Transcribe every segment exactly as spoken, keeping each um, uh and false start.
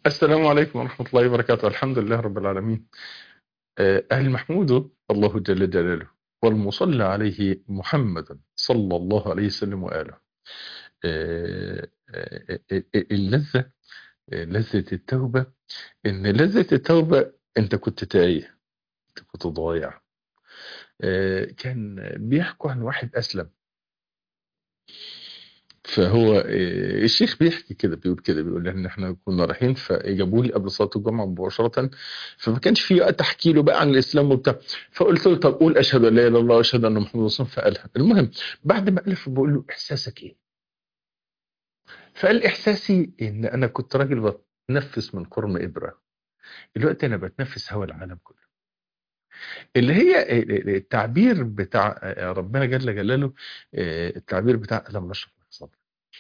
السلام عليكم ورحمة الله وبركاته. الحمد لله رب العالمين. آه، أهل محمود الله جل جلاله، والمصلى عليه محمد صلى الله عليه وسلم وآله. آه، آه، آه، آه، اللذة، آه، لذة التوبة. إن لذة التوبة أنت كنت تايه، أنت كنت ضايع. آه، كان بيحكوا عن واحد أسلم. فهو آه، الشيخ بيحكي كده، بيقول كده، بيقول ان احنا كنا رايحين فجابوا لي قبل صلاه الجمعه مباشره. فما كانش في وقت احكي له بقى عن الاسلام وبتاع. فقلت له طب قول اشهد ان لا اله الا الله واشهد ان محمد رسول الله. فقالها. المهم بعد ما قال بقول له احساسك ايه؟ فقال احساسي ان انا كنت راجل بتنفس من قرن ابره، دلوقتي انا بتنفس هوا العالم كله. اللي هي التعبير بتاع ربنا جل جلاله، التعبير بتاع الم نشرح لك صدرك.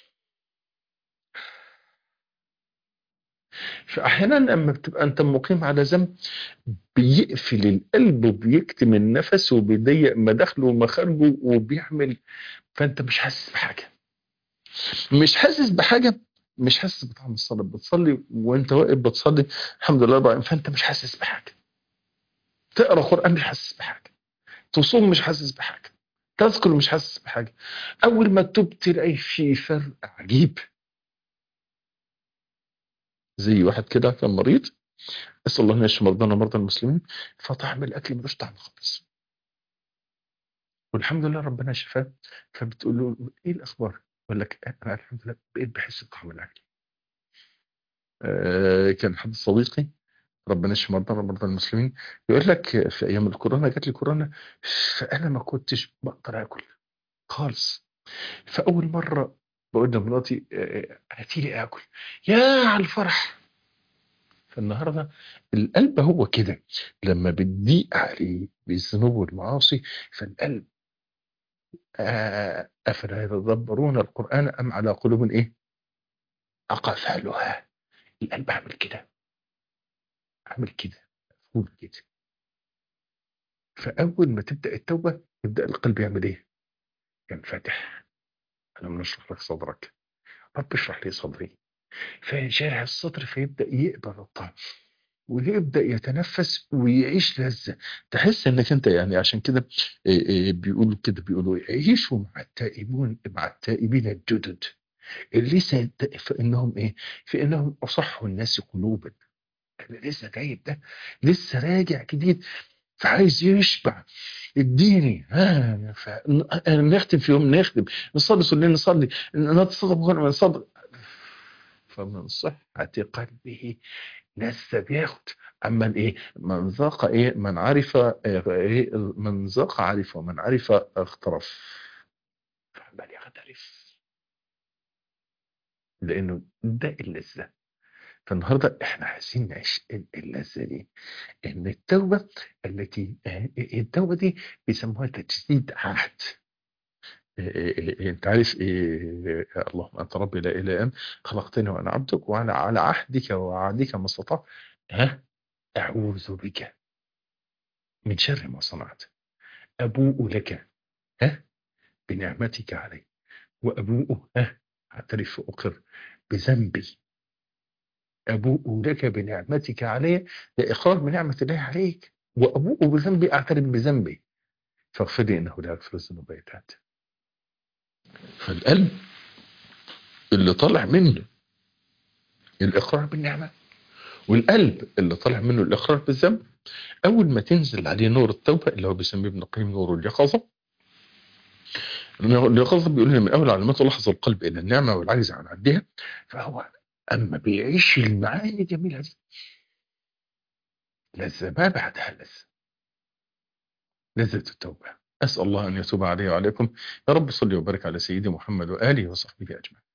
فاحيانا لما بتبقى انت مقيم على ذنب، بيقفل القلب وبيكتم النفس وبيضيق مداخله ومخارجه وبيعمل. فانت مش حاسس بحاجه، مش حاسس بحاجه، مش حاسس بطعم الصلاه. بتصلي وانت واقف بتصلي الحمد لله رب العالمين، فانت مش حاسس بحاجه. تقرا قران مش حاسس بحاجه، تصوم مش حاسس بحاجه، تذكر مش حاسس بحاجه. اول ما تتوب تلاقي في فرق عجيب. زي واحد كده كان مريض، اسال الله ان يشفي مرضانا ومرضى المسلمين، فطعم الاكل ملوش طعم خالص، والحمد لله ربنا شفاه. فبتقول له ايه الاخبار؟ يقول لك انا الحمد لله بقيت بحس بطعم الاكل. آه كان حد صديقي، ربنا يشفي مرضى مرضى المسلمين، يقول لك في ايام الكورونا جات لي كورونا، فانا ما كنتش بقدر اكل خالص. فاول مره بقول لمراتي آه، هاتي لي اكل، يا على الفرح. فالنهارده القلب هو كده، لما بتضيق عليه بالذنوب والمعاصي، فالقلب آه، افلا يتدبرون القران ام على قلوب ايه اقفالها. القلب عامل كده، عامل كده، مفهوم كده. فاول ما تبدا التوبه يبدا القلب يعمل ايه؟ ينفتح. الم نشرح لك صدرك، رب اشرح لي صدري. فينشرح الصدر فيبدا يقبل الطعم، ويبدا يتنفس ويعيش لذه. تحس انك انت يعني عشان كده إيه إيه بيقولوا كده، بيقولوا عيشوا مع التائبون، مع التائبين الجدد اللي لسه فانهم ايه؟ فانهم اصح الناس قلوبا. اللي لسه جايب ده لسه راجع جديد، فعايز يشبع. اديني ها ف... نختم في يوم، نختم نصلي صلي نصلي، نتصدق من صدق. فمن صحة قلبه لسه بياخد. اما الايه؟ من ذاق ايه؟ من عرف ايه؟ من ذاق عرف، ومن عرف اغترف. فعمال يغترف، لانه ده اللذة. فالنهارده احنا عايزين نعيش اللذة دي، ان التوبة التي آه، التوبة دي بيسموها تجديد عهد. آه، آه، آه، انت عارف ايه؟ اللهم انت ربي لا اله الا انت خلقتني وانا عبدك وانا على عهدك ووعدك ما استطعت. ها، اعوذ بك من شر ما صنعت، ابوء لك ها بنعمتك علي، وابوء ها اعترف واقر بذنبي. أبوء لك بنعمتك علي، ده إقرار بنعمة الله عليك، وأبوء بذنبي أعترف بذنبي فاغفر لي إنه لا يغفر الذنوب إلا أنت. فالقلب اللي طالع منه الإقرار بالنعمة، والقلب اللي طالع منه الإقرار بالذنب، أول ما تنزل عليه نور التوبة اللي هو بيسميه ابن القيم نور اليقظة. اليقظة بيقول لنا من أول علامات لحظ القلب إلى النعمة والعجز عن عدها. فهو أما بيعيش المعاني الجميلة دي، لذة ما بعدها لذة، لذة التوبة. أسأل الله أن يتوب علي وعليكم. يا رب صل وبارك على سيدي محمد وآله وصحبه أجمعين.